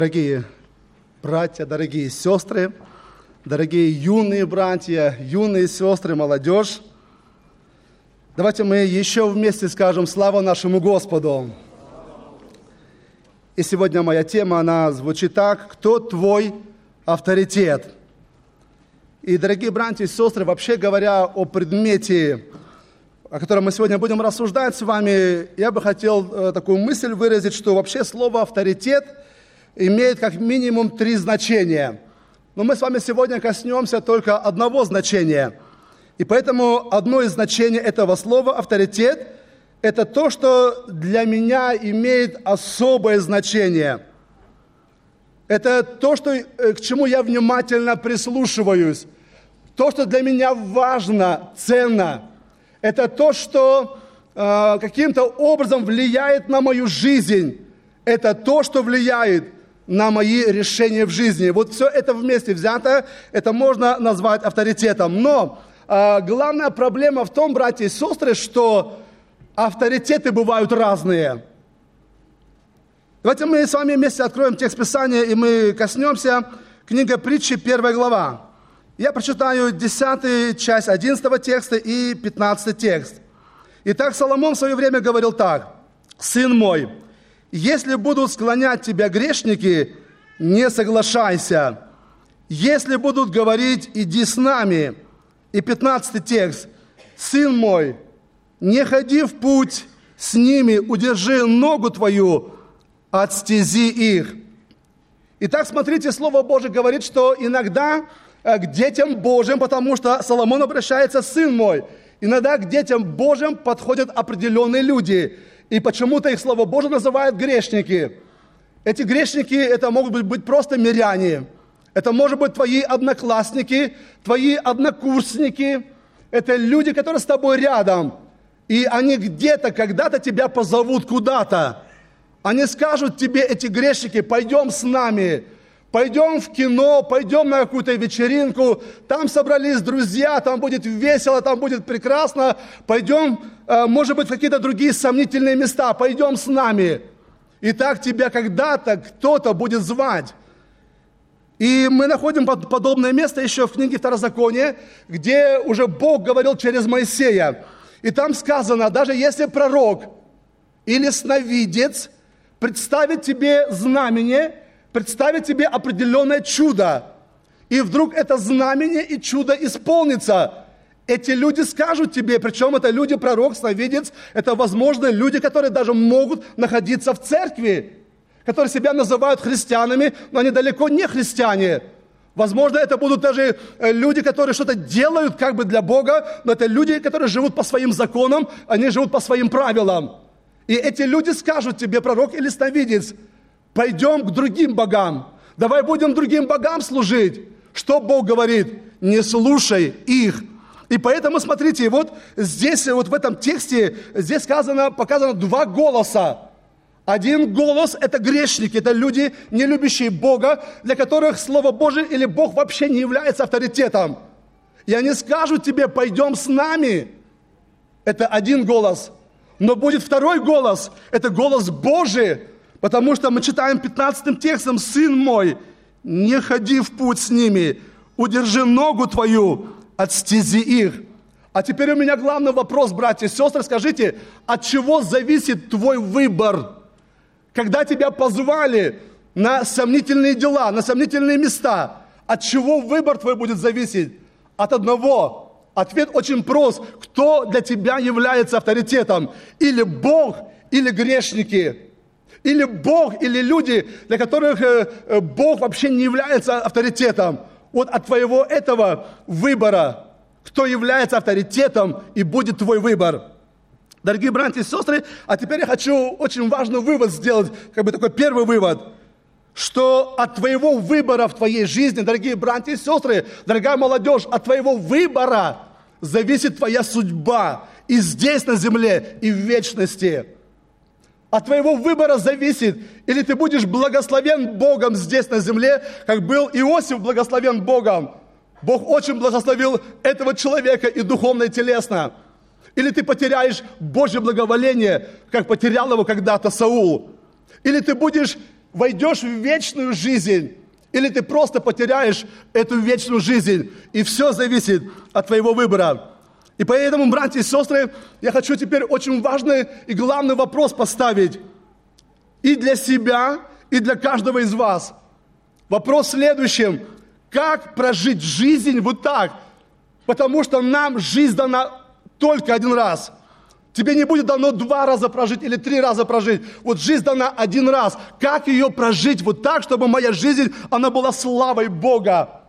Дорогие братья, дорогие сестры, дорогие юные братья, юные сестры, молодежь, давайте мы еще вместе скажем «Слава нашему Господу». И сегодня моя тема, она звучит так: «Кто твой авторитет?» И, дорогие братья и сестры, вообще говоря о предмете, о котором мы сегодня будем рассуждать с вами, я бы хотел такую мысль выразить, что вообще слово «авторитет» имеет как минимум 3 значения. Но мы с вами сегодня коснемся только одного значения. И поэтому одно из значений этого слова «авторитет» – это то, что для меня имеет особое значение. Это то, к чему я внимательно прислушиваюсь. То, что для меня важно, ценно. Это то, что каким-то образом влияет на мою жизнь. Это то, что влияет на мои решения в жизни. Вот все это вместе взято, это можно назвать авторитетом. Но главная проблема в том, братья и сестры, что авторитеты бывают разные. Давайте мы с вами вместе откроем текст Писания, и мы коснемся книги Притчи, 1 глава. Я прочитаю 10 часть 11 текста и 15 текст. Итак, Соломон в свое время говорил так: «Сын мой, если будут склонять тебя грешники, не соглашайся. Если будут говорить, иди с нами». И 15 текст. «Сын мой, не ходи в путь с ними, удержи ногу твою от стези их». Итак, смотрите, Слово Божие говорит, что иногда к детям Божьим, потому что Соломон обращается: «Сын мой». Иногда к детям Божьим подходят определенные люди. И почему-то их Слово Божие называют грешники. Эти грешники, это могут быть просто миряне. Это может быть твои одноклассники, твои однокурсники. Это люди, которые с тобой рядом. И они где-то, когда-то тебя позовут куда-то. Они скажут тебе, эти грешники: пойдем с нами. Пойдем в кино, пойдем на какую-то вечеринку, там собрались друзья, там будет весело, там будет прекрасно. Пойдем, может быть, в какие-то другие сомнительные места, пойдем с нами. И так тебя когда-то кто-то будет звать. И мы находим подобное место еще в книге Второзакония, где уже Бог говорил через Моисея. И там сказано: даже если пророк или сновидец представит тебе знамение, представит тебе определенное чудо, и вдруг это знамение и чудо исполнится. Эти люди скажут тебе, причем это люди, пророк, сновидец, это, возможно, люди, которые даже могут находиться в церкви, которые себя называют христианами, но они далеко не христиане. Возможно, это будут даже люди, которые что-то делают как бы для Бога, но это люди, которые живут по своим законам, они живут по своим правилам. И эти люди скажут тебе, пророк или сновидец: пойдем к другим богам. Давай будем другим богам служить. Что Бог говорит? Не слушай их. И поэтому, смотрите, вот здесь, вот в этом тексте, здесь показано 2 голоса. Один голос – это грешники, это люди, не любящие Бога, для которых Слово Божие или Бог вообще не является авторитетом. И они скажут тебе: пойдем с нами. Это один голос. Но будет второй голос, это голос Божий. Потому что мы читаем 15 текстом: «Сын мой, не ходи в путь с ними, удержи ногу твою от стези их». А теперь у меня главный вопрос, братья и сестры, скажите, от чего зависит твой выбор? Когда тебя позвали на сомнительные дела, на сомнительные места, от чего выбор твой будет зависеть? От одного. Ответ очень прост. Кто для тебя является авторитетом? Или Бог, или грешники? Или Бог, или люди, для которых Бог вообще не является авторитетом. Вот от твоего этого выбора, кто является авторитетом, и будет твой выбор. Дорогие братья и сестры, а теперь я хочу очень важный вывод сделать, как бы такой первый вывод, что от твоего выбора в твоей жизни, дорогие братья и сестры, дорогая молодежь, от твоего выбора зависит твоя судьба и здесь на земле, и в вечности. От твоего выбора зависит, или ты будешь благословен Богом здесь на земле, как был Иосиф благословен Богом. Бог очень благословил этого человека и духовно, и телесно. Или ты потеряешь Божье благоволение, как потерял его когда-то Саул. Или ты будешь войдешь в вечную жизнь, или ты просто потеряешь эту вечную жизнь. И все зависит от твоего выбора. И поэтому, братья и сестры, я хочу теперь очень важный и главный вопрос поставить. И для себя, и для каждого из вас. Вопрос в следующем. Как прожить жизнь вот так? Потому что нам жизнь дана только один раз. Тебе не будет дано 2 раза прожить или 3 раза прожить. Вот жизнь дана один раз. Как ее прожить вот так, чтобы моя жизнь, она была славой Бога?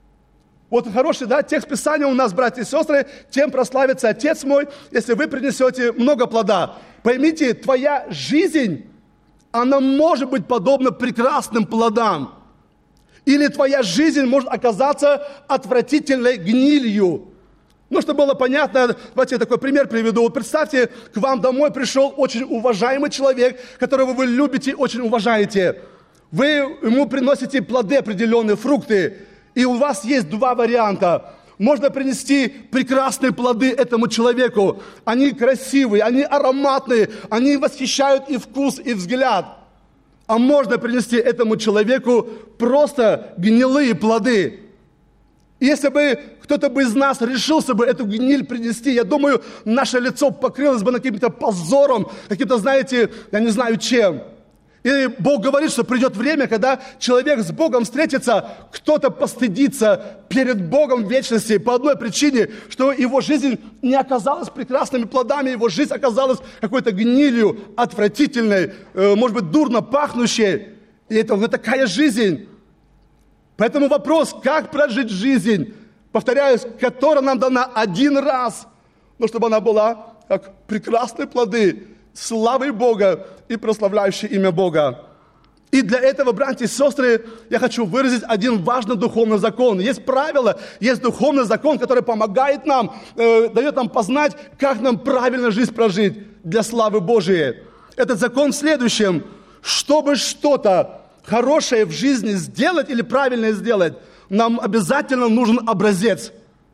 Вот хороший, да, текст Писания у нас, братья и сестры, тем прославится Отец мой, если вы принесете много плода. Поймите, твоя жизнь, она может быть подобна прекрасным плодам. Или твоя жизнь может оказаться отвратительной гнилью. Ну, чтобы было понятно, давайте я такой пример приведу. Вот представьте, к вам домой пришел очень уважаемый человек, которого вы любите, очень уважаете. Вы ему приносите плоды определенные, фрукты. И у вас есть 2 варианта. Можно принести прекрасные плоды этому человеку. Они красивые, они ароматные, они восхищают и вкус, и взгляд. А можно принести этому человеку просто гнилые плоды. Если бы кто-то бы из нас решился бы эту гниль принести, я думаю, наше лицо покрылось бы каким-то позором, каким-то, знаете, я не знаю чем. И Бог говорит, что придет время, когда человек с Богом встретится, кто-то постыдится перед Богом в вечности по одной причине, что его жизнь не оказалась прекрасными плодами, его жизнь оказалась какой-то гнилью, отвратительной, может быть, дурно пахнущей. И это вот такая жизнь. Поэтому вопрос, как прожить жизнь, повторяюсь, которая нам дана один раз, но чтобы она была как прекрасные плоды, славой Бога и прославляющие имя Бога. И для этого, братья и сестры, я хочу выразить один важный духовный закон. Есть правило, есть духовный закон, который помогает нам, дает нам познать, как нам правильно жизнь прожить для славы Божией. Этот закон в следующем. Чтобы что-то хорошее в жизни сделать или правильно сделать, нам обязательно нужен образец.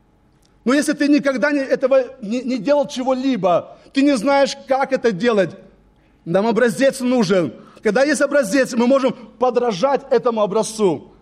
Но если ты никогда этого не делал чего-либо, ты не знаешь, как это делать, нам образец нужен. Когда есть образец, мы можем подражать этому образцу.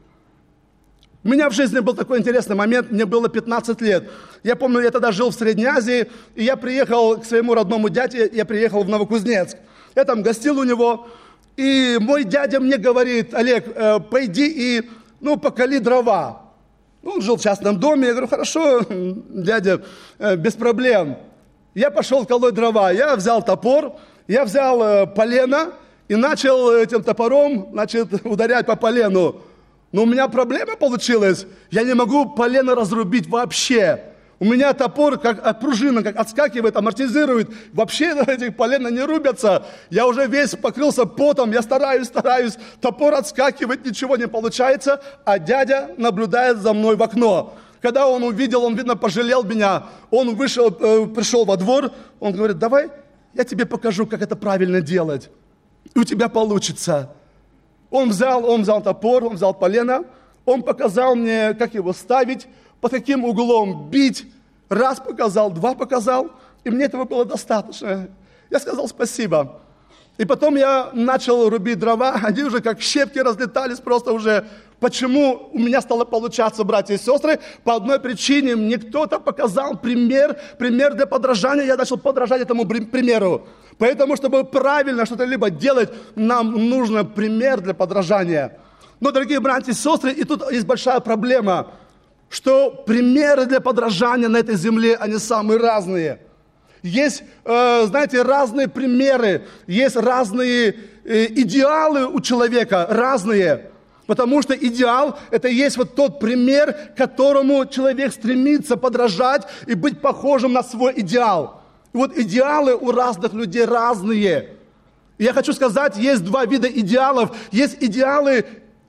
У меня в жизни был такой интересный момент, мне было 15 лет. Я помню, я тогда жил в Средней Азии, и я приехал к своему родному дяде, я приехал в Новокузнецк. Я там гостил у него, и мой дядя мне говорит: Олег, пойди и, поколи дрова. Он жил в частном доме, я говорю: хорошо, дядя, без проблем. Я пошел колоть дрова, я взял топор, я взял полено и начал этим топором, ударять по полену. Но у меня проблема получилась, я не могу полено разрубить вообще. У меня топор, как пружина, как отскакивает, амортизирует. Вообще эти полена не рубятся. Я уже весь покрылся потом, я стараюсь. Топор отскакивает, ничего не получается. А дядя наблюдает за мной в окно. Когда он увидел, он, видно, пожалел меня. Он пришел во двор, он говорит: давай я тебе покажу, как это правильно делать. И у тебя получится. Он взял топор, он взял полено, он показал мне, как его ставить, под каким углом бить. 1 показал, 2 показал, и мне этого было достаточно. Я сказал спасибо. И потом я начал рубить дрова, они уже как щепки разлетались просто уже. Почему у меня стало получаться, братья и сестры? По одной причине: мне кто-то показал пример для подражания, я начал подражать этому примеру. Поэтому, чтобы правильно что-то либо делать, нам нужен пример для подражания. Но, дорогие братья и сестры, и тут есть большая проблема, что примеры для подражания на этой земле, они самые разные. Есть, знаете, разные примеры, есть разные идеалы у человека, разные. Потому что идеал – это есть вот тот пример, к которому человек стремится подражать и быть похожим на свой идеал. И вот идеалы у разных людей разные. И я хочу сказать, есть 2 вида идеалов. Есть идеалы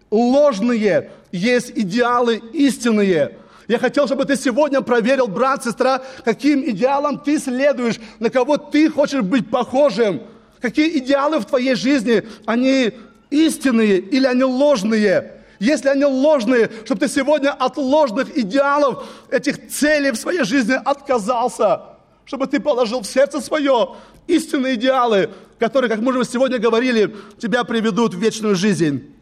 ложные, есть идеалы истинные. Я хотел, чтобы ты сегодня проверил, брат, сестра, каким идеалам ты следуешь, на кого ты хочешь быть похожим. Какие идеалы в твоей жизни, они истинные или они ложные? Если они ложные, чтобы ты сегодня от ложных идеалов, этих целей в своей жизни отказался. чтобы ты положил в сердце свое истинные идеалы, которые, как мы уже сегодня говорили, тебя приведут в вечную жизнь.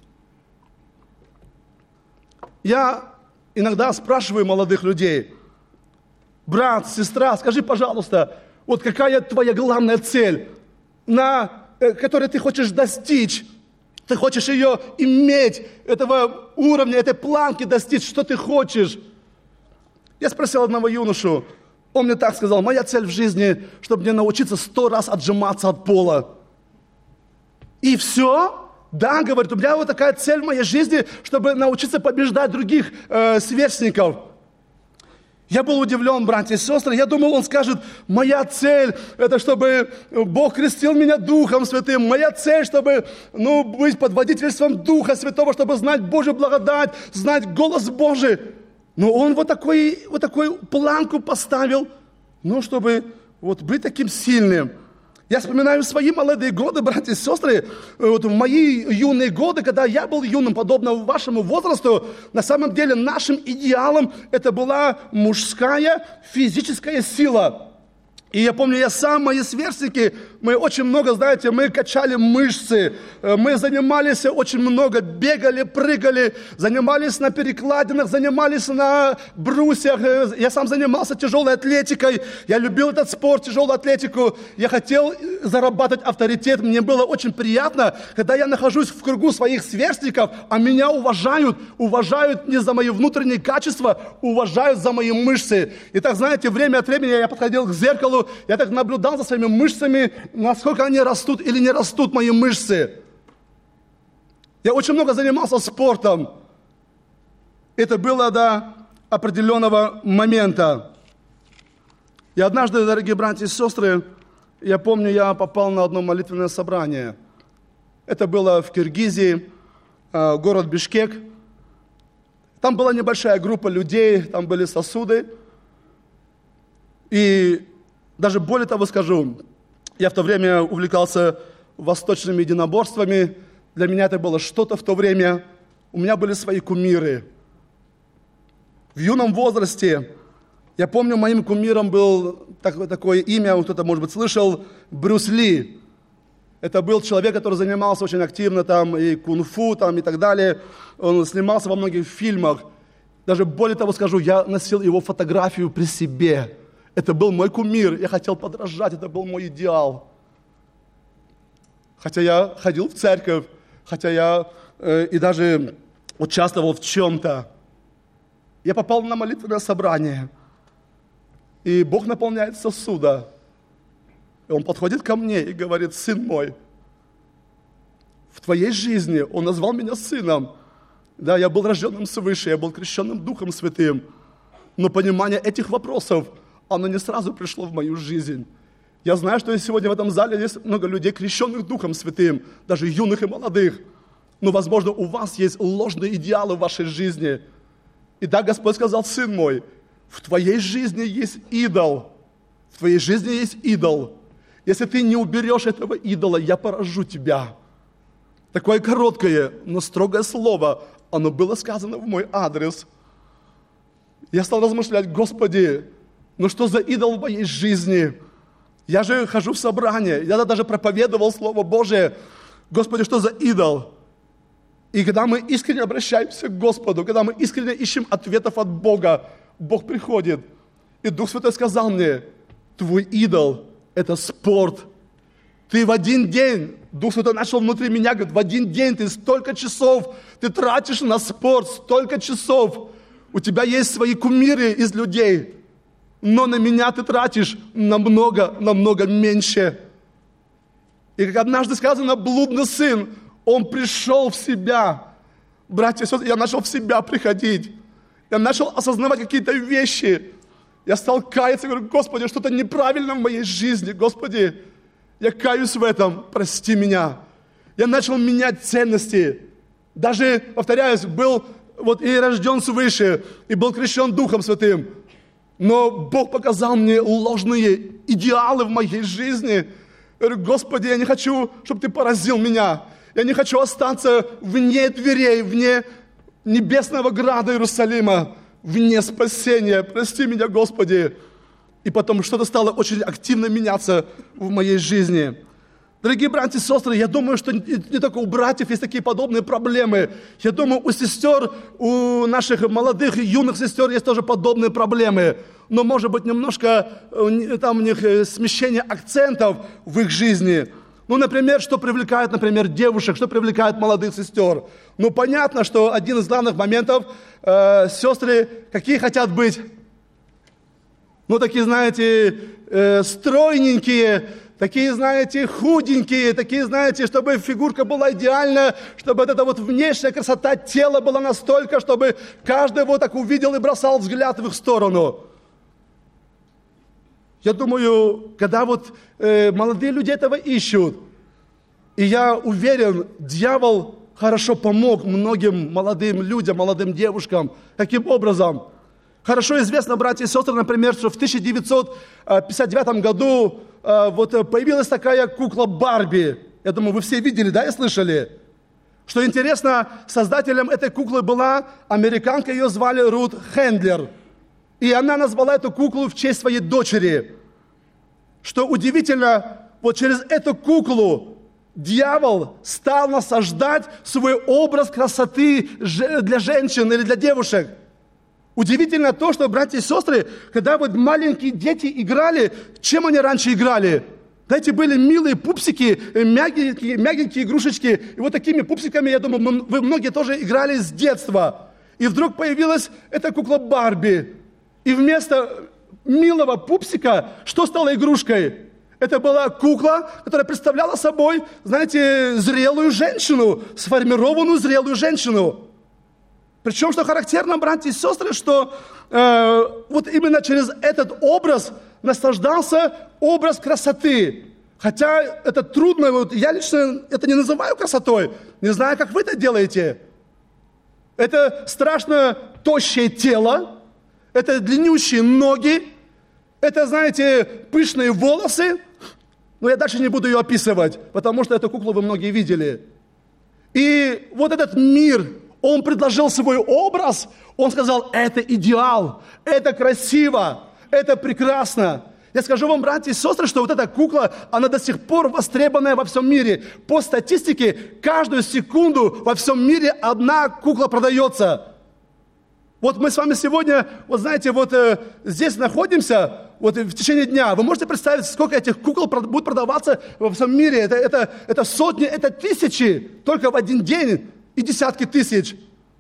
Я иногда спрашиваю молодых людей: брат, сестра, скажи, пожалуйста, вот какая твоя главная цель, которой ты хочешь достичь? Ты хочешь ее иметь, этого уровня, этой планки достичь, что ты хочешь? Я спросил одного юношу, он мне так сказал: моя цель в жизни, чтобы мне научиться 100 раз отжиматься от пола. И все? Да, говорит, у меня вот такая цель в моей жизни, чтобы научиться побеждать других сверстников. Я был удивлен, братья и сестры. Я думал, он скажет: моя цель, это чтобы Бог крестил меня Духом Святым. Моя цель, чтобы быть под водительством Духа Святого, чтобы знать Божью благодать, знать голос Божий. Но он вот такую планку поставил, чтобы быть таким сильным. Я вспоминаю свои молодые годы, братья и сестры, в мои юные годы, когда я был юным, подобно вашему возрасту, на самом деле нашим идеалом это была мужская физическая сила. И я помню, я сам, мои сверстники, мы очень много, знаете, мы качали мышцы, мы занимались очень много, бегали, прыгали, занимались на перекладинах, занимались на брусьях. Я сам занимался тяжелой атлетикой, я любил этот спорт, тяжелую атлетику. Я хотел зарабатывать авторитет, мне было очень приятно, когда я нахожусь в кругу своих сверстников, а меня уважают не за мои внутренние качества, уважают за мои мышцы. И так, знаете, время от времени я подходил к зеркалу, я так наблюдал за своими мышцами, насколько они растут или не растут, мои мышцы. Я очень много занимался спортом. Это было до определенного момента. И однажды, дорогие братья и сестры, я помню, я попал на одно молитвенное собрание. Это было в Киргизии, город Бишкек. Там была небольшая группа людей, там были сосуды. И даже более того скажу, я в то время увлекался восточными единоборствами. Для меня это было что-то в то время. У меня были свои кумиры. В юном возрасте, я помню, моим кумиром был такое имя, кто-то, может быть, слышал, Брюс Ли. Это был человек, который занимался очень активно и кунг-фу, и так далее. Он снимался во многих фильмах. Даже более того скажу, я носил его фотографию при себе. Это был мой кумир, я хотел подражать, это был мой идеал. Хотя я ходил в церковь, хотя я и даже участвовал в чем-то. Я попал на молитвенное собрание, и Бог наполняет сосуда. И Он подходит ко мне и говорит: сын мой, в твоей жизни, Он назвал меня сыном. Да, я был рожденным свыше, я был крещенным Духом Святым. Но понимание этих вопросов, оно не сразу пришло в мою жизнь. Я знаю, что сегодня в этом зале есть много людей, крещенных Духом Святым, даже юных и молодых. Но, возможно, у вас есть ложные идеалы в вашей жизни. И да, Господь сказал: сын мой, в твоей жизни есть идол. В твоей жизни есть идол. Если ты не уберешь этого идола, я поражу тебя. Такое короткое, но строгое слово, оно было сказано в мой адрес. Я стал размышлять: Господи, что за идол в моей жизни? Я же хожу в собрание, я даже проповедовал Слово Божие. Господи, что за идол? И когда мы искренне обращаемся к Господу, когда мы искренне ищем ответов от Бога, Бог приходит. И Дух Святой сказал мне: твой идол – это спорт. Ты в один день, Дух Святой начал внутри меня, говорит, в один день ты столько часов, ты тратишь на спорт, столько часов. У тебя есть свои кумиры из людей, но на меня ты тратишь намного меньше. И как однажды сказано, блудный сын, он пришел в себя. Братья и сестры, я начал в себя приходить. Я начал осознавать какие-то вещи. Я стал каяться, говорю: Господи, что-то неправильно в моей жизни. Господи, я каюсь в этом, прости меня. Я начал менять ценности. Даже, повторяюсь, был и рожден свыше, и был крещен Духом Святым. Но Бог показал мне ложные идеалы в моей жизни. Я говорю: Господи, я не хочу, чтобы Ты поразил меня. Я не хочу остаться вне дверей, вне небесного града Иерусалима, вне спасения. Прости меня, Господи. и потом что-то стало очень активно меняться в моей жизни. Дорогие братья и сестры, я думаю, что не только у братьев есть такие подобные проблемы. Я думаю, у сестер, у наших молодых и юных сестер есть тоже подобные проблемы. Но, может быть, немножко там у них смещение акцентов в их жизни. Ну, например, что привлекает, например, девушек, что привлекает молодых сестер. Ну, понятно, что один из главных моментов, сестры, какие хотят быть? Ну, такие, знаете, стройненькие, такие, знаете, худенькие, такие, знаете, чтобы фигурка была идеальна, чтобы вот эта вот внешняя красота тела была настолько, чтобы каждый вот так увидел и бросал взгляд в их сторону. Я думаю, когда вот молодые люди этого ищут, и я уверен, дьявол хорошо помог многим молодым людям, молодым девушкам. Каким образом? Хорошо известно, братья и сестры, например, что в 1959 году вот появилась такая кукла Барби. Я думаю, вы все видели, да, и слышали? Что интересно, создателем этой куклы была американка, ее звали Рут Хендлер. И она назвала эту куклу в честь своей дочери. Что удивительно, вот через эту куклу дьявол стал насаждать свой образ красоты для женщин или для девушек. Удивительно то, что, братья и сестры, когда вот маленькие дети играли, чем они раньше играли? Знаете, были милые пупсики, мягенькие игрушечки. И вот такими пупсиками, я думаю, вы многие тоже играли с детства. И вдруг появилась эта кукла Барби. И вместо милого пупсика, что стало игрушкой? Это была кукла, которая представляла собой, знаете, зрелую женщину, сформированную зрелую женщину. Причем, что характерно, братья и сестры, что вот именно через этот образ наслаждался образ красоты. Хотя это трудно, вот я лично это не называю красотой, не знаю, как вы это делаете. Это страшно тощее тело, это длиннющие ноги, это, знаете, пышные волосы. Но я дальше не буду ее описывать, потому что эту куклу вы многие видели. И вот этот мир, он предложил свой образ, он сказал, это идеал, это красиво, это прекрасно. Я скажу вам, братья и сестры, что вот эта кукла, она до сих пор востребованная во всем мире. По статистике, каждую секунду во всем мире одна кукла продается. Вот мы с вами сегодня, вот знаете, вот здесь находимся, вот в течение дня. Вы можете представить, сколько этих кукол будет продаваться во всем мире? Это сотни, это тысячи, только в один день, и десятки тысяч.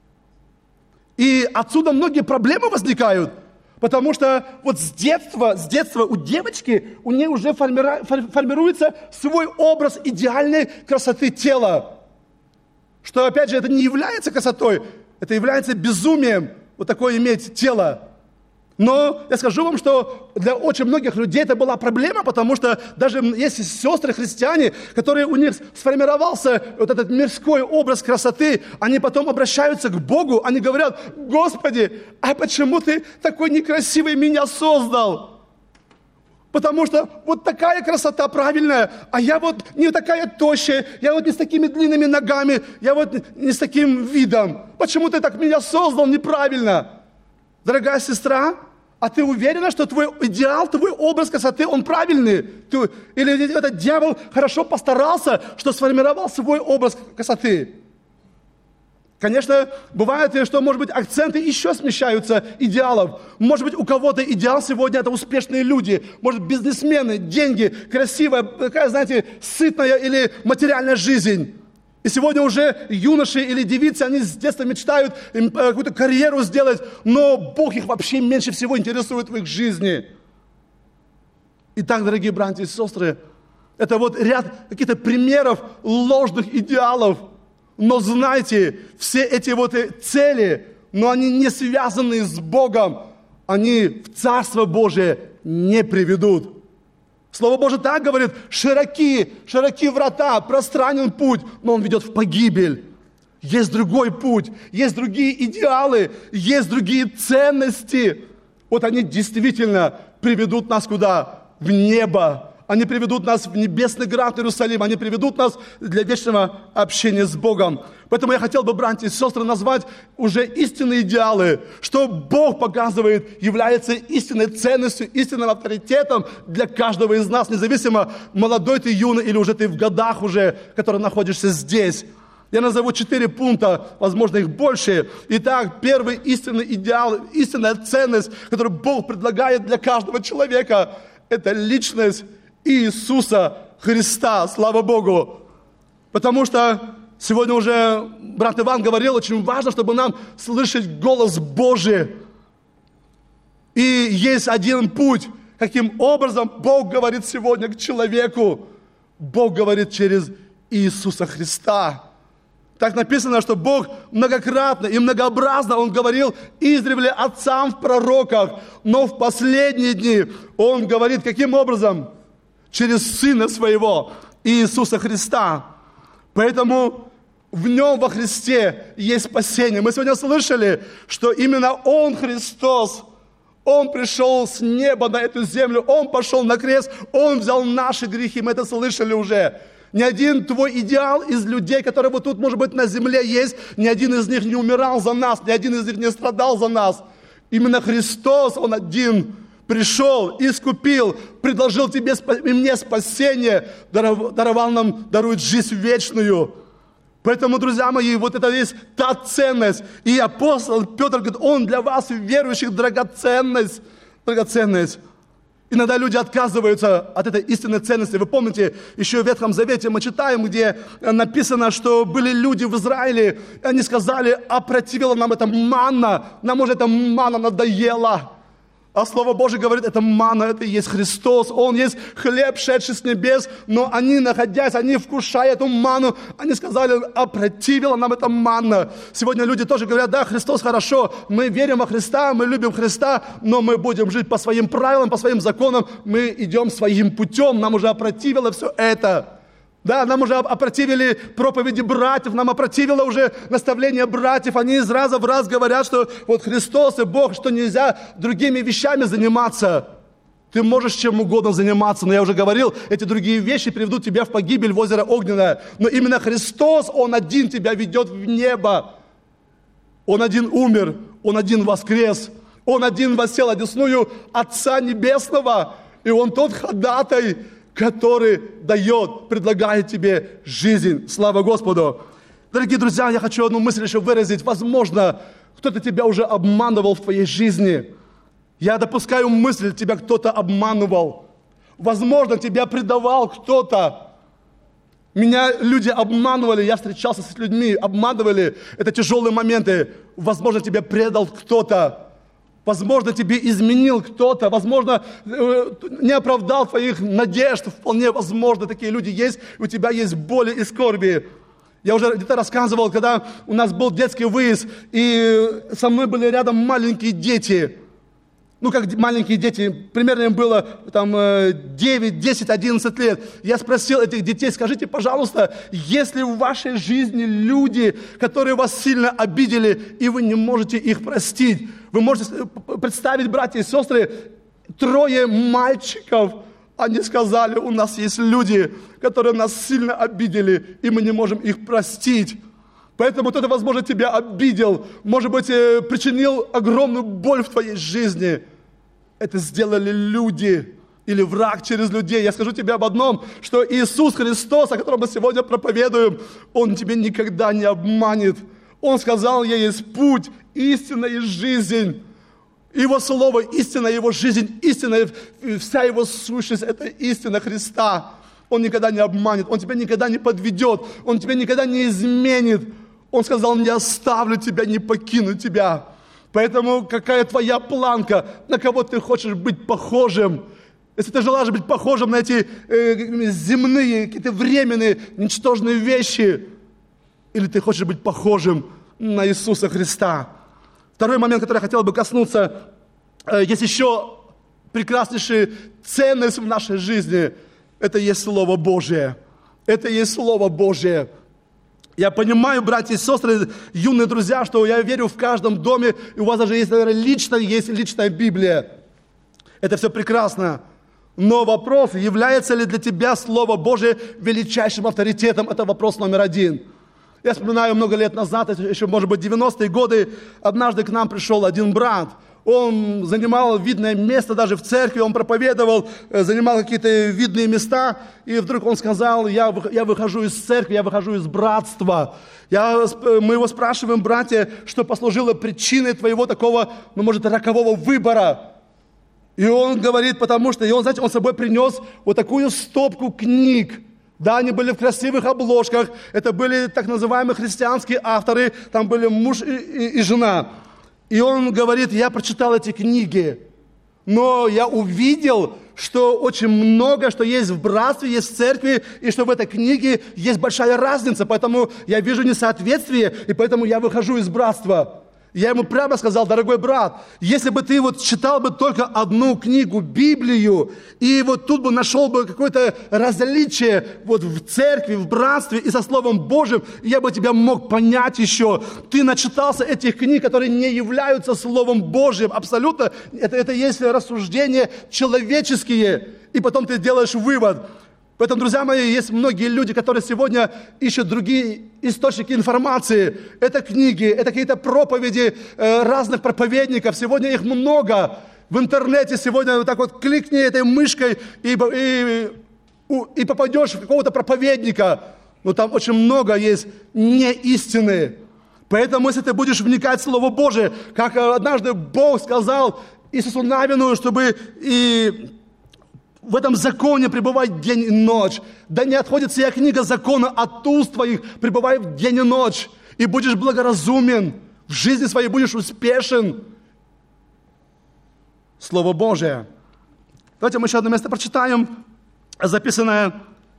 И отсюда многие проблемы возникают, потому что вот с детства у девочки, у нее уже формируется свой образ идеальной красоты тела. Что, опять же, это не является красотой, это является безумием, вот такое иметь тело. Но я скажу вам, что для очень многих людей это была проблема, потому что даже есть сестры-христиане, которые у них сформировался вот этот мирской образ красоты, они потом обращаются к Богу, они говорят, Господи, а почему Ты такой некрасивый меня создал? Потому что вот такая красота правильная, а я вот не такая тощая, я вот не с такими длинными ногами, я вот не с таким видом. Почему Ты так меня создал неправильно? Дорогая сестра, а ты уверена, что твой идеал, твой образ красоты, он правильный? Или этот дьявол хорошо постарался, что сформировал свой образ красоты? Конечно, бывает, что, может быть, акценты еще смещаются идеалов. Может быть, у кого-то идеал сегодня – это успешные люди. Может, бизнесмены, деньги, красивая, такая, знаете, сытная или материальная жизнь. И сегодня уже юноши или девицы, они с детства мечтают какую-то карьеру сделать, но Бог их вообще меньше всего интересует в их жизни. Итак, дорогие братья и сестры, это вот ряд каких-то примеров ложных идеалов. Но знайте, все эти вот цели, но они не связаны с Богом, они в Царство Божие не приведут. Слово Божие так говорит, широки врата, пространен путь, но он ведет в погибель. Есть другой путь, есть другие идеалы, есть другие ценности. Вот они действительно приведут нас куда? В небо. Они приведут нас в небесный град Иерусалим. Они приведут нас для вечного общения с Богом. Поэтому я хотел бы, братья и сестры, назвать уже истинные идеалы, что Бог показывает, является истинной ценностью, истинным авторитетом для каждого из нас, независимо, молодой ты, юный, или уже ты в годах уже, который находишься здесь. Я назову 4 пункта, возможно, их больше. Итак, первый истинный идеал, истинная ценность, которую Бог предлагает для каждого человека, это личность Иисуса Христа. Слава Богу! Потому что сегодня уже брат Иван говорил, очень важно, чтобы нам слышать голос Божий. И есть один путь, каким образом Бог говорит сегодня к человеку. Бог говорит через Иисуса Христа. Так написано, что Бог многократно и многообразно Он говорил издревле отцам в пророках, но в последние дни Он говорит каким образом? Через Сына Своего, Иисуса Христа. Поэтому в Нем, во Христе, есть спасение. Мы сегодня слышали, что именно Он, Христос, Он пришел с неба на эту землю, Он пошел на крест, Он взял наши грехи, мы это слышали уже. Ни один твой идеал из людей, которые вот тут, может быть, на земле есть, ни один из них не умирал за нас, ни один из них не страдал за нас. Именно Христос, Он один пришел, искупил, предложил тебе и мне спасение, даровал нам, дарует жизнь вечную. Поэтому, друзья мои, вот это есть та ценность. И апостол Петр говорит, Он для вас, верующих, драгоценность. Драгоценность. Иногда люди отказываются от этой истинной ценности. Вы помните, еще в Ветхом Завете мы читаем, где написано, что были люди в Израиле, и они сказали, опротивила нам эта манна, нам уже эта манна надоела. А Слово Божие говорит, это манна, это и есть Христос, Он есть хлеб, шедший с небес, но они, находясь, они вкушая эту манну, они сказали, опротивила нам эта манна. Сегодня люди тоже говорят, да, Христос хорошо, мы верим во Христа, мы любим Христа, но мы будем жить по своим правилам, по своим законам, мы идем своим путем, нам уже опротивило все это. Да, нам уже опротивили проповеди братьев, нам опротивило уже наставление братьев. Они из раза в раз говорят, что вот Христос и Бог, что нельзя другими вещами заниматься. Ты можешь чем угодно заниматься, но я уже говорил, эти другие вещи приведут тебя в погибель, в озеро огненное. Но именно Христос, Он один тебя ведет в небо. Он один умер, Он один воскрес, Он один воссел одесную Отца Небесного. И Он тот ходатай, который дает, предлагает тебе жизнь. Слава Господу! Дорогие друзья, я хочу одну мысль еще выразить. Возможно, кто-то тебя уже обманывал в твоей жизни. Я допускаю мысль, тебя кто-то обманывал. Возможно, тебя предавал кто-то. Меня люди обманывали, я встречался с людьми, обманывали. Это тяжелые моменты. Возможно, тебя предал кто-то. Возможно, тебе изменил кто-то, возможно, не оправдал твоих надежд. Вполне возможно, такие люди есть, у тебя есть боли и скорби. Я уже где-то рассказывал, когда у нас был детский выезд, и со мной были рядом маленькие дети. Ну, как маленькие дети, примерно им было там 9, 10, 11 лет. Я спросил этих детей, скажите, пожалуйста, есть ли в вашей жизни люди, которые вас сильно обидели, и вы не можете их простить? Вы можете представить, братья и сестры, 3 мальчиков, они сказали, у нас есть люди, которые нас сильно обидели, и мы не можем их простить. Поэтому кто-то, возможно, тебя обидел, может быть, причинил огромную боль в твоей жизни. Это сделали люди или враг через людей. Я скажу тебе об одном, что Иисус Христос, о котором мы сегодня проповедуем, Он тебя никогда не обманет. Он сказал, я есть путь, истина и жизнь. Его слово истина, Его жизнь истина, вся Его сущность – это истина Христа. Он никогда не обманет, Он тебя никогда не подведет, Он тебя никогда не изменит. Он сказал, не оставлю тебя, не покину тебя. Поэтому какая твоя планка, на кого ты хочешь быть похожим? Если ты желаешь быть похожим на эти земные, какие-то временные, ничтожные вещи, или ты хочешь быть похожим на Иисуса Христа? Второй момент, который я хотел бы коснуться, есть еще прекраснейшая ценность в нашей жизни. Это есть Слово Божие. Это есть Слово Божие. Я понимаю, братья и сестры, юные друзья, что я верю в каждом доме, и у вас даже есть, наверное, личная Библия. Это все прекрасно. Но вопрос, является ли для тебя Слово Божие величайшим авторитетом, это вопрос номер один. Я вспоминаю, много лет назад, еще, может быть, 90-е годы, однажды к нам пришел один брат. Он занимал видное место даже в церкви, он проповедовал, занимал какие-то видные места. И вдруг он сказал: я выхожу из церкви, я выхожу из братства. Мы его спрашиваем: братья, что послужило причиной твоего такого, может, рокового выбора? И он говорит, потому что, он с собой принес вот такую стопку книг. Да, они были в красивых обложках, это были так называемые христианские авторы, там были муж и жена. И он говорит: я прочитал эти книги, но я увидел, что очень много, что есть в братстве, есть в церкви, и что в этой книге есть большая разница, поэтому я вижу несоответствие, и поэтому я выхожу из братства. Я ему прямо сказал: дорогой брат, если бы ты читал бы только одну книгу, Библию, и тут бы нашел бы какое-то различие в церкви, в братстве и со Словом Божьим, я бы тебя мог понять еще. Ты начитался этих книг, которые не являются Словом Божьим, абсолютно. Это есть рассуждения человеческие, и потом ты делаешь вывод. Поэтому, друзья мои, есть многие люди, которые сегодня ищут другие источники информации. Это книги, это какие-то проповеди разных проповедников. Сегодня их много. В интернете сегодня кликни этой мышкой и попадешь в какого-то проповедника. Но там очень много есть неистины. Поэтому, если ты будешь вникать в Слово Божие, как однажды Бог сказал Иисусу Навину, чтобы в этом законе пребывать день и ночь. Да не отходит сия книга закона от уст твоих, пребывай в день и ночь, и будешь благоразумен, в жизни своей будешь успешен. Слово Божие. Давайте мы еще одно место прочитаем, записанное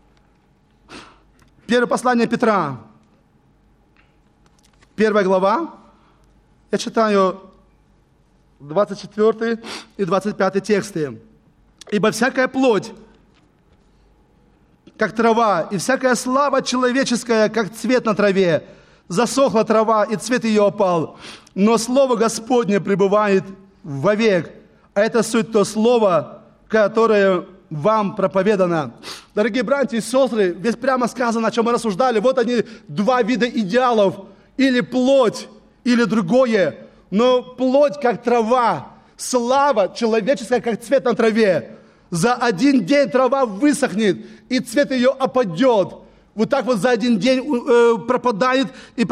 первое послание Петра, 1 глава. Я читаю 24 и 25 тексты. «Ибо всякая плоть, как трава, и всякая слава человеческая, как цвет на траве. Засохла трава, и цвет ее опал. Но Слово Господне пребывает вовек. А это суть то Слово, которое вам проповедано». Дорогие братья и сестры, здесь прямо сказано, о чем мы рассуждали. Вот они, два вида идеалов. Или плоть, или другое. Но плоть, как трава. Слава человеческая, как цвет на траве. За один день трава высохнет, и цвет ее опадет. Вот так за один день пропадает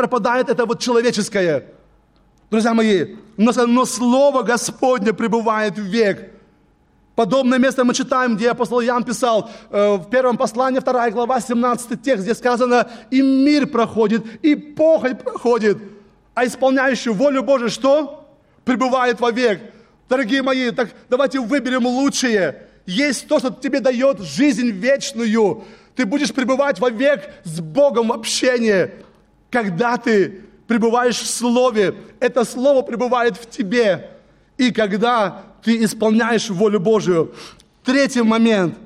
это человеческое. Друзья мои, но Слово Господне пребывает век. Подобное место мы читаем, где апостол Иоанн писал в первом послании, 2 глава, 17 текст, где сказано: «И мир проходит, и похоть проходит, а исполняющий волю Божию что? Пребывает вовек». Дорогие мои, так давайте выберем лучшее. Есть то, что тебе дает жизнь вечную. Ты будешь пребывать вовек с Богом в общении. Когда ты пребываешь в Слове, это Слово пребывает в тебе. И когда ты исполняешь волю Божию. Третий момент,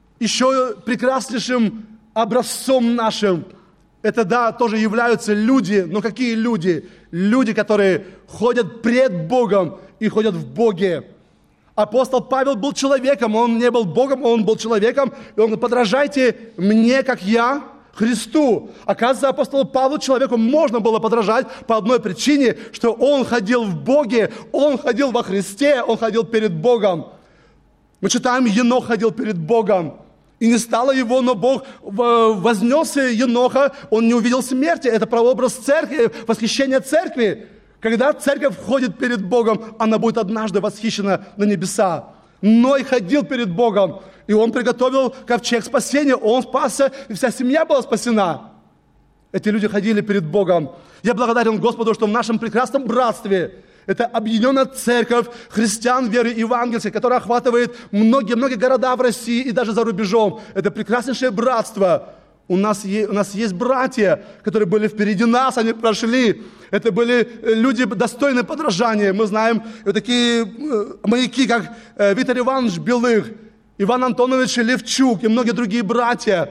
еще прекраснейшим образцом нашим, это, тоже являются люди. Но какие люди? Люди, которые ходят пред Богом и ходят в Боге. Апостол Павел был человеком, он не был Богом, он был человеком. И он говорит: подражайте мне, как я Христу. Оказывается, апостолу Павлу, человеку, можно было подражать по одной причине, что он ходил в Боге, он ходил во Христе, он ходил перед Богом. Мы читаем, Енох ходил перед Богом. И не стало его, но Бог вознесся Еноха, он не увидел смерти. Это прообраз церкви, восхищение церкви. Когда церковь входит перед Богом, она будет однажды восхищена на небеса. Ной ходил перед Богом, и он приготовил ковчег спасения, он спасся, и вся семья была спасена. Эти люди ходили перед Богом. Я благодарен Господу, что в нашем прекрасном братстве это объединенная церковь христиан веры евангельской, которая охватывает многие города в России и даже за рубежом. Это прекраснейшее братство. У нас есть братья, которые были впереди нас, они прошли. Это были люди, достойные подражания. Мы знаем такие маяки, как Виктор Иванович Белых, Иван Антонович Левчук и многие другие братья.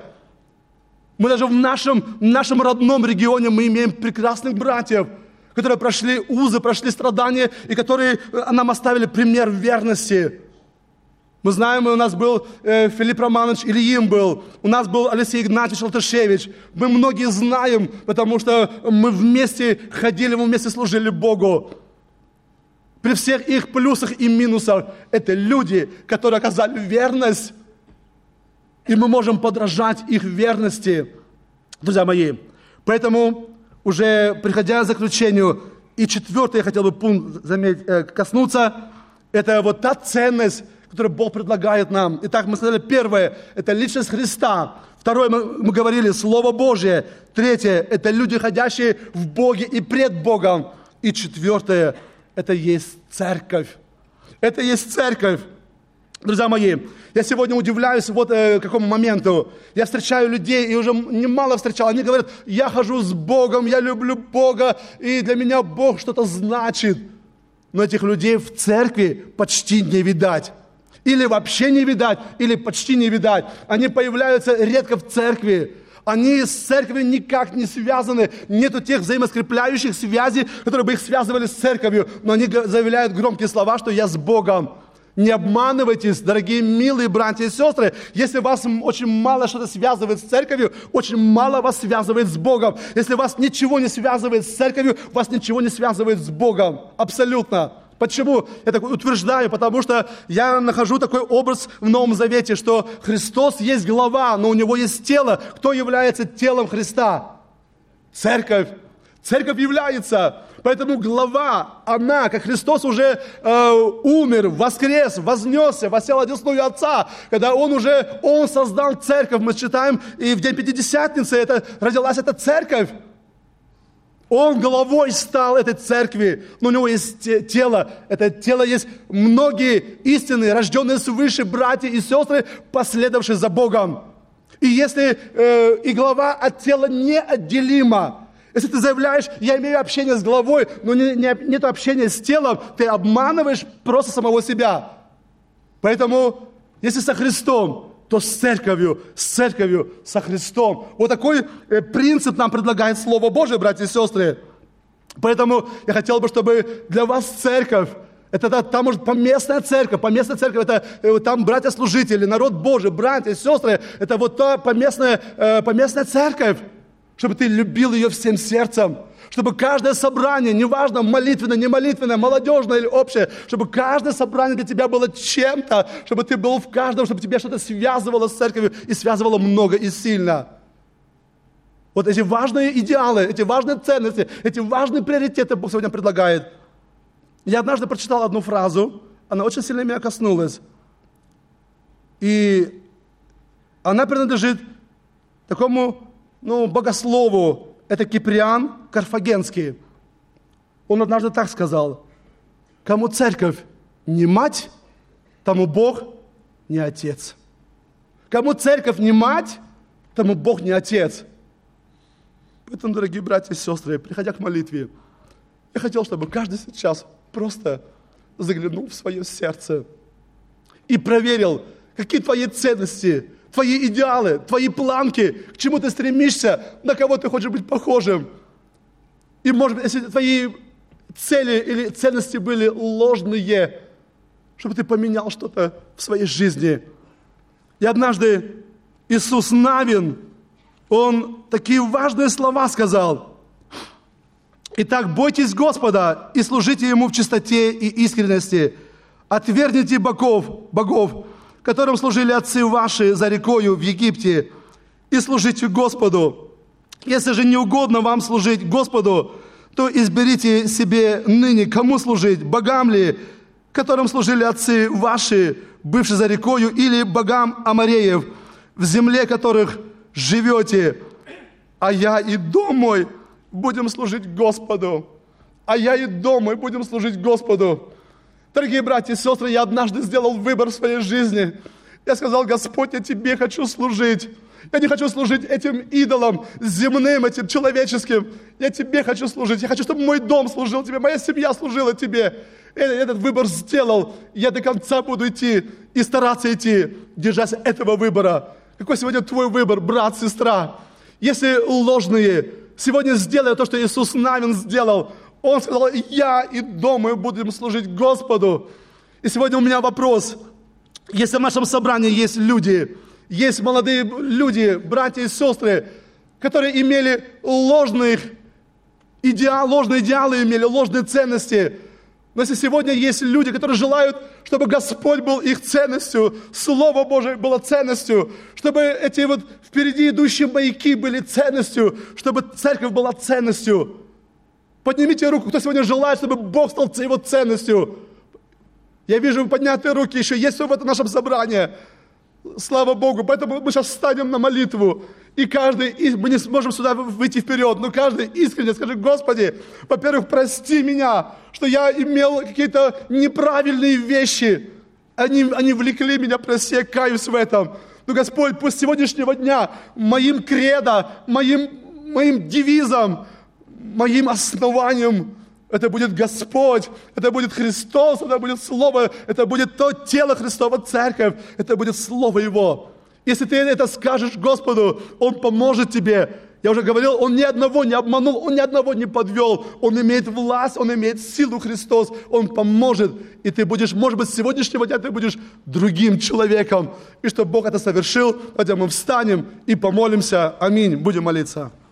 Мы даже в нашем родном регионе мы имеем прекрасных братьев, которые прошли узы, прошли страдания, и которые нам оставили пример верности. Мы знаем, у нас был Филипп Романович Ильин был, у нас был Алексей Игнатьевич Латышевич. Мы многие знаем, потому что мы вместе ходили, мы вместе служили Богу. При всех их плюсах и минусах это люди, которые оказали верность, и мы можем подражать их верности, друзья мои. Поэтому, уже приходя к заключению, и четвертый я хотел бы пункт коснуться, это вот та ценность, которую Бог предлагает нам. Итак, мы сказали, первое, это личность Христа. Второе, мы говорили, Слово Божие. Третье, это люди, ходящие в Боге и пред Богом. И четвертое, это есть церковь. Это есть церковь. Друзья мои, я сегодня удивляюсь вот какому моменту. Я встречаю людей, и уже немало встречал. Они говорят, я хожу с Богом, я люблю Бога, и для меня Бог что-то значит. Но этих людей в церкви почти не видать. Или вообще не видать, или почти не видать. Они появляются редко в церкви. Они с церковью никак не связаны. Нету тех взаимоскрепляющих связей, которые бы их связывали с церковью. Но они заявляют громкие слова, что я с Богом. Не обманывайтесь, дорогие милые братья и сестры. Если вас очень мало что-то связывает с церковью, очень мало вас связывает с Богом. Если вас ничего не связывает с церковью, вас ничего не связывает с Богом. Абсолютно. Почему я так утверждаю? Потому что я нахожу такой образ в Новом Завете, что Христос есть глава, но у Него есть тело. Кто является телом Христа? Церковь. Церковь является. Поэтому глава, она, как Христос уже умер, воскрес, вознесся, воссел одесную Отца, когда Он создал церковь, мы читаем, и в день Пятидесятницы родилась эта церковь. Он головой стал этой церкви, но у него есть тело. Это тело есть многие истинные, рожденные свыше братья и сестры, последовавшие за Богом. И если и глава от тела неотделима, если ты заявляешь, я имею общение с главой, но нет общения с телом, ты обманываешь просто самого себя. Поэтому, если со Христом, то с церковью, со Христом. Вот такой принцип нам предлагает Слово Божие, братья и сестры. Поэтому я хотел бы, чтобы для вас церковь, там может поместная церковь, это там братья-служители, народ Божий, братья и сестры, это вот та поместная церковь, чтобы ты любил ее всем сердцем, чтобы каждое собрание, неважно, молитвенное, не молитвенное, молодежное или общее, чтобы каждое собрание для тебя было чем-то, чтобы ты был в каждом, чтобы тебя что-то связывало с церковью и связывало много и сильно. Вот эти важные идеалы, эти важные ценности, эти важные приоритеты Бог сегодня предлагает. Я однажды прочитал одну фразу, она очень сильно меня коснулась. И она принадлежит такому, богослову, это Киприан Карфагенский. Он однажды так сказал: кому церковь не мать, тому Бог не отец. Кому церковь не мать, тому Бог не отец. Поэтому, дорогие братья и сестры, приходя к молитве, я хотел, чтобы каждый сейчас просто заглянул в свое сердце и проверил, какие твои ценности, твои идеалы, твои планки, к чему ты стремишься, на кого ты хочешь быть похожим. И, может быть, если твои цели или ценности были ложные, чтобы ты поменял что-то в своей жизни. И однажды Иисус Навин, он такие важные слова сказал. Итак, бойтесь Господа и служите Ему в чистоте и искренности. Отвергните богов, которым служили отцы ваши за рекою в Египте, и служите Господу. Если же не угодно вам служить Господу, то изберите себе ныне, кому служить, богам ли, которым служили отцы ваши, бывшие за рекою, или богам Амореев, в земле которых живете. А я и дом мой будем служить Господу. А я и дом мой будем служить Господу. Дорогие братья и сестры, я однажды сделал выбор в своей жизни. Я сказал: Господь, я Тебе хочу служить. Я не хочу служить этим идолам, земным, этим человеческим. Я Тебе хочу служить. Я хочу, чтобы мой дом служил Тебе, моя семья служила Тебе. Я этот выбор сделал. Я до конца буду идти и стараться идти, держась этого выбора. Какой сегодня твой выбор, брат, сестра? Если ложные, сегодня сделай то, что Иисус Навин сделал. Он сказал: я и дом мой будем служить Господу. И сегодня у меня вопрос. Если в нашем собрании есть люди, есть молодые люди, братья и сестры, которые имели ложные идеалы, имели ложные ценности. Но если сегодня есть люди, которые желают, чтобы Господь был их ценностью, Слово Божие было ценностью, чтобы эти вот впереди идущие маяки были ценностью, чтобы церковь была ценностью. Поднимите руку, кто сегодня желает, чтобы Бог стал его ценностью. Я вижу поднятые руки, еще есть в этом нашем собрании. Слава Богу, поэтому мы сейчас встанем на молитву. И каждый, мы не сможем сюда выйти вперед, но каждый искренне скажет: Господи, во-первых, прости меня, что я имел какие-то неправильные вещи. Они влекли меня, прости, я каюсь в этом. Но, Господь, пусть с сегодняшнего дня моим кредо, моим девизом, моим основанием это будет Господь, это будет Христос, это будет Слово, это будет то тело Христова, церковь, это будет Слово Его. Если ты это скажешь Господу, Он поможет тебе. Я уже говорил, Он ни одного не обманул, Он ни одного не подвел. Он имеет власть, Он имеет силу, Христос, Он поможет. И ты будешь, может быть, с сегодняшнего дня ты будешь другим человеком. И чтобы Бог это совершил, хотя мы встанем и помолимся. Аминь. Будем молиться.